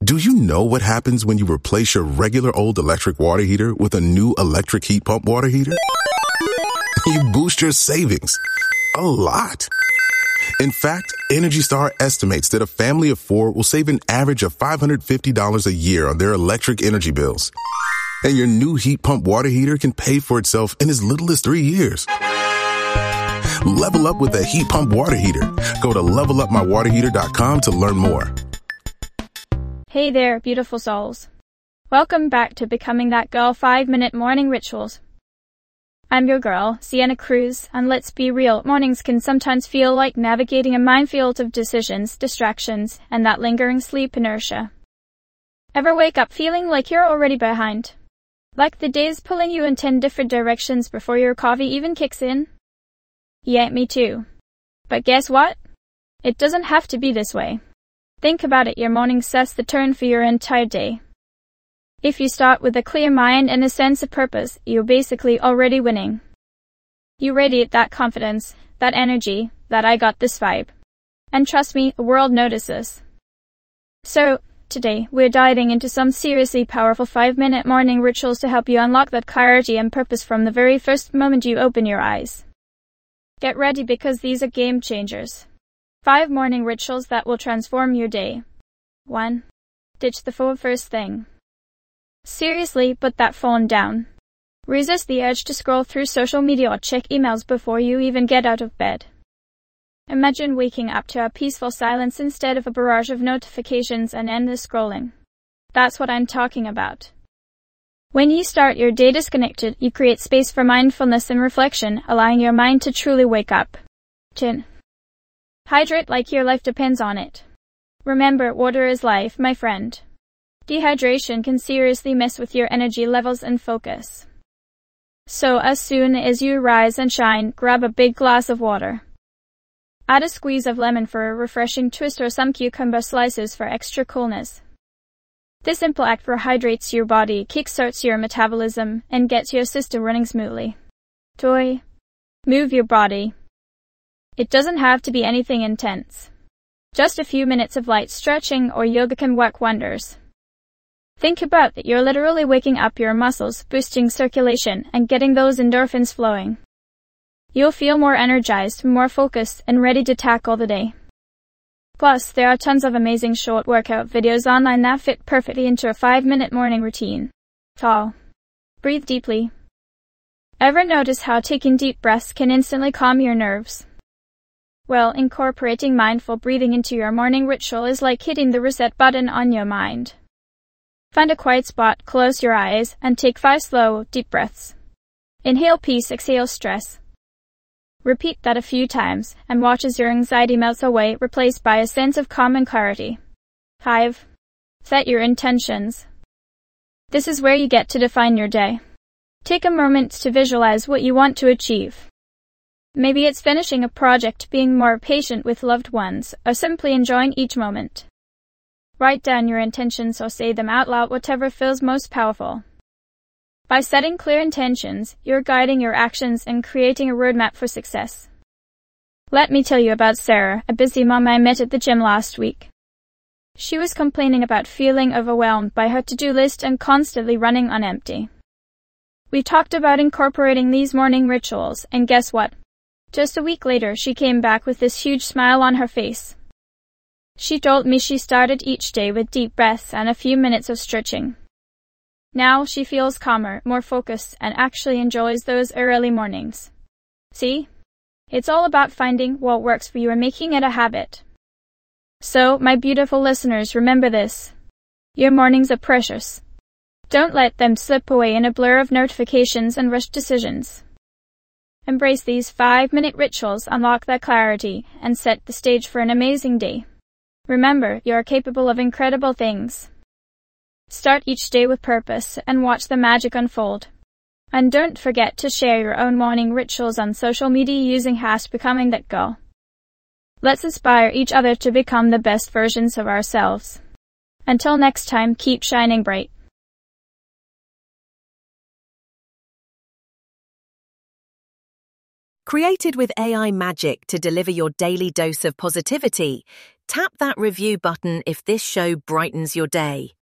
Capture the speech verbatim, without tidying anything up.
Do you know what happens when you replace your regular old electric water heater with a new electric heat pump water heater? You boost your savings a lot. In fact, Energy Star estimates that a family of four will save an average of five hundred fifty dollars a year on their electric energy bills. And your new heat pump water heater can pay for itself in as little as three years. Level up with a heat pump water heater. Go to level up my water heater dot com to learn more. Hey there, beautiful souls. Welcome back to Becoming That Girl five minute Morning Rituals. I'm your girl, Sienna Cruz, and let's be real, mornings can sometimes feel like navigating a minefield of decisions, distractions, and that lingering sleep inertia. Ever wake up feeling like you're already behind? Like the day's pulling you in ten different directions before your coffee even kicks in? Yeah, me too. But guess what? It doesn't have to be this way. Think about it, your morning sets the tone for your entire day. If you start with a clear mind and a sense of purpose, you're basically already winning. You radiate that confidence, that energy, that I got this vibe. And trust me, the world notices. So, today, we're diving into some seriously powerful five minute morning rituals to help you unlock that clarity and purpose from the very first moment you open your eyes. Get ready because these are game changers. Five morning rituals that will transform your day. one. Ditch the phone first thing. Seriously, put that phone down. Resist the urge to scroll through social media or check emails before you even get out of bed. Imagine waking up to a peaceful silence instead of a barrage of notifications and endless scrolling. That's what I'm talking about. When you start your day disconnected, you create space for mindfulness and reflection, allowing your mind to truly wake up. two. Hydrate like your life depends on it. Remember, water is life, my friend. Dehydration can seriously mess with your energy levels and focus. So as soon as you rise and shine, grab a big glass of water. Add a squeeze of lemon for a refreshing twist or some cucumber slices for extra coolness. This simple act rehydrates your body, kickstarts your metabolism, and gets your system running smoothly. two. Move your body. It doesn't have to be anything intense. Just a few minutes of light stretching or yoga can work wonders. Think about that you're literally waking up your muscles, boosting circulation, and getting those endorphins flowing. You'll feel more energized, more focused, and ready to tackle the day. Plus, there are tons of amazing short workout videos online that fit perfectly into a five minute morning routine. two. Breathe deeply. Ever notice how taking deep breaths can instantly calm your nerves? Well, incorporating mindful breathing into your morning ritual is like hitting the reset button on your mind. Find a quiet spot, close your eyes, and take five slow, deep breaths. Inhale peace, exhale stress. Repeat that a few times, and watch as your anxiety melts away, replaced by a sense of calm and clarity. five. Set your intentions. This is where you get to define your day. Take a moment to visualize what you want to achieve. Maybe it's finishing a project, being more patient with loved ones, or simply enjoying each moment. Write down your intentions or say them out loud, whatever feels most powerful. By setting clear intentions, you're guiding your actions and creating a roadmap for success. Let me tell you about Sarah, a busy mom I met at the gym last week. She was complaining about feeling overwhelmed by her to-do list and constantly running on empty. We talked about incorporating these morning rituals, and guess what? Just a week later, she came back with this huge smile on her face. She told me she started each day with deep breaths and a few minutes of stretching. Now she feels calmer, more focused, and actually enjoys those early mornings. See? It's all about finding what works for you and making it a habit. So, my beautiful listeners, remember this. Your mornings are precious. Don't let them slip away in a blur of notifications and rushed decisions. Embrace these five minute rituals, unlock that clarity, and set the stage for an amazing day. Remember, you are capable of incredible things. Start each day with purpose and watch the magic unfold. And don't forget to share your own morning rituals on social media using hashtag Becoming That Girl. Let's inspire each other to become the best versions of ourselves. Until next time, keep shining bright. Created with A I magic to deliver your daily dose of positivity, Tap that review button if this show brightens your day.